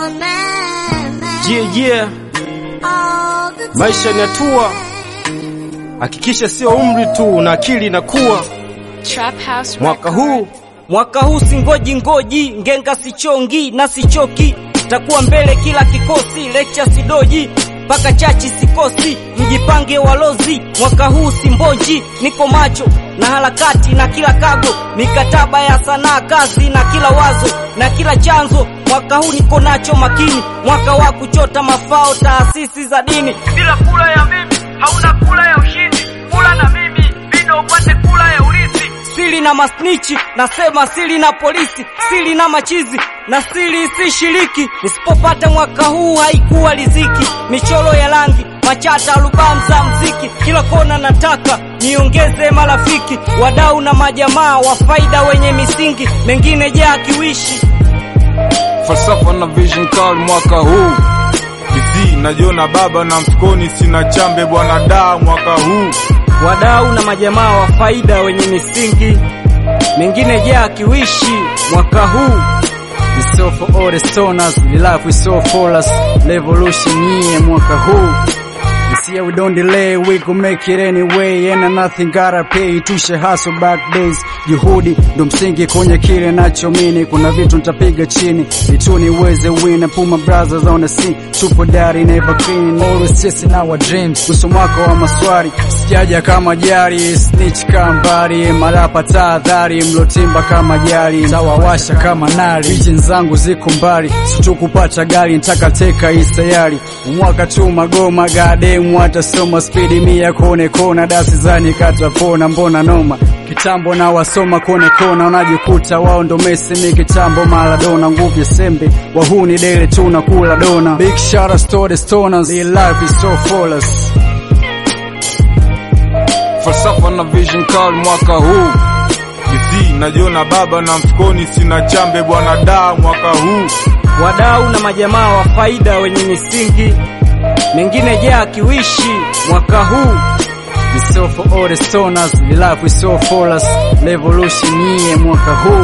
Yeah. Maisha ni hatua, hakikisha sio umri tu na akili inakuwa. Mwaka huu singoji ngenga sichongi na sichoki, takuwa mbele kila kikosi, lecture sidoji paka chachi sikosi, mjipange walozi. Mwaka huu simboji, niko macho na harakati na kila kago, mikataba ya sanaa kazi na kila wazo na kila chanzo. Mwaka huu niko nacho makini, mwaka wa kuchota mafao taasisi za dini. Bila kula ya mimi hauna kula ya ushindi, kula na mimi bido upate kula ya urithi. Siri na masnichi, nasema siri na polisi, siri na machizi na siri sishiriki. Nisipopata mwaka huu haikuwa riziki, michoro ya rangi, machata, alubamu za mziki, kila kona nataka niongeze marafiki, wadau na majamaa wa faida wenye misingi, mengine jaa kiwishi. Falsafa na vision call mwaka huu, DC najiona baba na mfukoni sina chambe bwana da. Mwaka huu wadau na majamaa wa faida wenye misingi, mengine jaa kiwishi. Mwaka huu we so for all the stoners, the life we so for us, revolution yeah. Mwaka huu this year we don't delay, we go make it anyway, and nothing gotta pay, tushe hustle back days. Juhudi ndo msingi kwenye kile nachomini, kuna vitu nitapiga chini ituni uweze win. Puma brothers on the scene, super daddy never clean, always chasing our dreams. Uso mwako wa maswari, sijaja kama jari, snitch kambari, marapa tahadhari, mlotimba kama jari, tawawasha kama nari. Vision zangu ziko mbali, situ kupata gari, nitaka teka isayari. Mwaka tu magoma gade mwata soma speedi mia kone kona, dasi zani kata pona mbona noma. Kitambo na wasoma kone kona, unajikuta wao ndo Messi mi kitambo Maradona. Nguvu ya sembe wahuni dele tunakula dona. Big shout out to the stoners, the life is so full us. falsafa na vision call mwaka huu, DC najiona baba na mfukoni sina chambe bwana da. Mwaka huu wadau na majamaa wa faida wenye misingi, mengine jaa kiwishi. Mwaka huu we so for all the stoners, the life we so for us, revolution yeah. Mwaka huu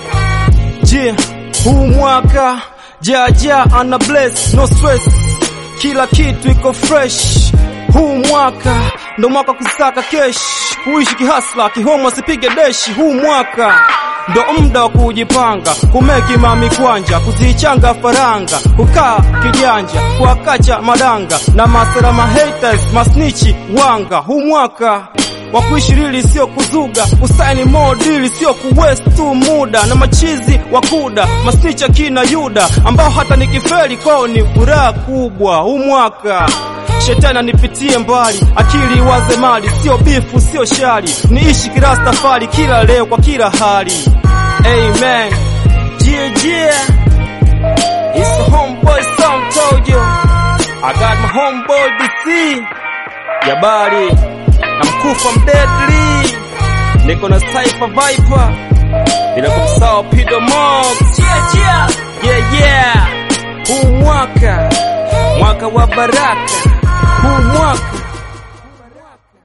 huu mwaka jaa ana bless, no stress, kila kitu iko fresh. Huu mwaka ndo mwaka kusaka cash, kuishi kihasla kihomo sipige deshi. Huu mwaka ndo muda wa kujipanga, kumeki mami kwanja, kuzichanga faranga, kukaa kijanja, kuakacha madanga na masera haters, masnichi wanga. Huu mwaka wa kuishirili sio kuzuga, usaini modili sio kuwaste tu muda, na machizi wakuda masnicha kina Yuda, ambao hata nikifeli kwao ni furaha kubwa. Huu mwaka shetani nipitie mbali, akili waze mali, sio bifu sio shari, niishi kirastafari kila leo kwa kila hali. Amen. Yeah. It's the homeboy Sam told you. I got my homeboy DC Jabari na mkufa mdeadly, niko na Cypher Viper, bila kumsahau Pido Mox. Yeah. Huu mwaka wa baraka, huu mwaka